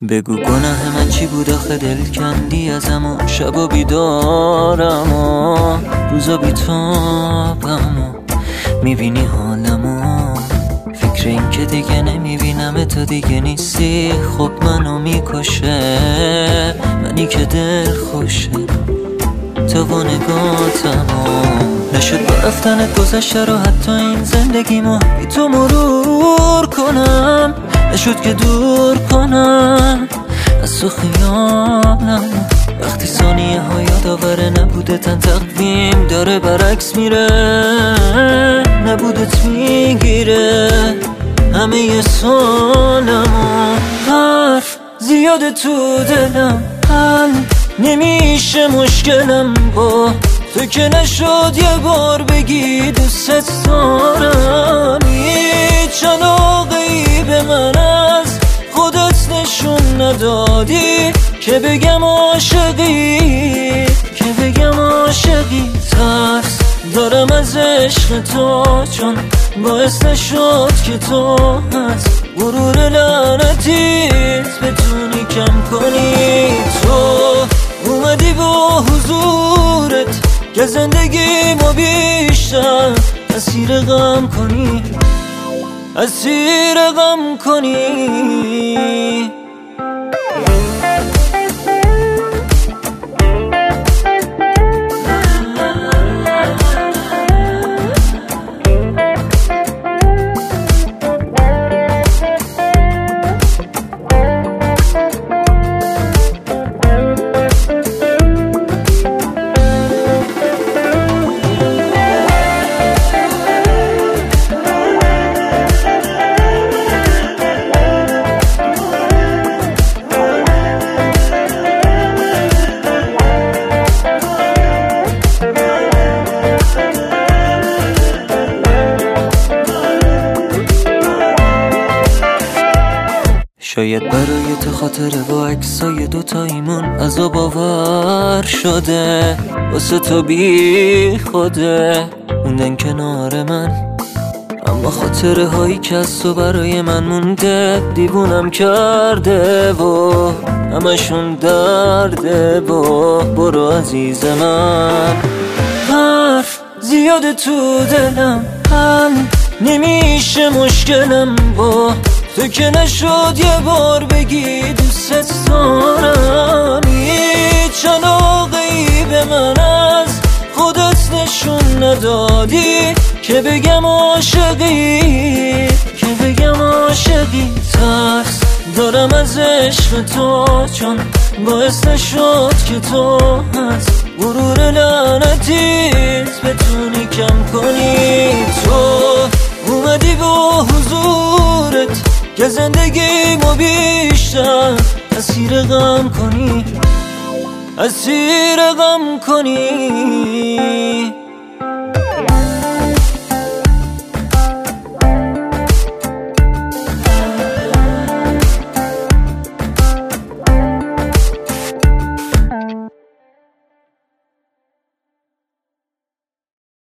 بگو گناه من چی بود آخه دل کندی ازم و شبا بیدارم و روزا بیتابم و میبینی حالمو، فکر این که دیگه نمیبینم تو دیگه نیستی خب منو میکشه، منی که دل خوشه تو با نگاتمو. نشد با رفتنت گذشته رو حتی این زندگیمو بی تو مرور کنم، نشد که دور کنم از تو خیالم. وقتی ثانیه ها یادآوره نبوده تن تقویم داره برعکس میره، نبودت میگیره همه سالمو. حرف زیاده تو دلم حل نمیشه مشکلم با تو که نشد یه بار بگی دوست دارم. هیچ علاقه‌ای به من از خودت نشون ندادی که بگم عاشقی، که بگم عاشقی. ترس دارم از عشق تو چون باعث نشد که تو از غرور لعنتیت بتونی کم کنی. تو اومدی با حضورت که زندگی ما بیشتر اسیر غم کنی، اسیر غم کنی. شاید برای تو خاطره با عکسای دوتاییمون عذاب آور شده، واسه تو بی خوده موندن کنار من، اما خاطره هایی که از تو برای من مونده دیوونم کرده و همشون درده. برو عزیز من. حرف زیاده تو دلم حل نمیشه مشکلم با تو که نشد یه بار بگی دوست دارم. هیچ علاقه‌ای به من از خودت نشون ندادی که بگم عاشقی، که بگم عاشقی. ترس دارم از عشق تو چون باعث نشد که تو از غرور لعنتیت بتونی کم کنی. تو اومدی با حضورت که زندگی ما بیشتر اسیر غم کنی، اسیر غم کنی.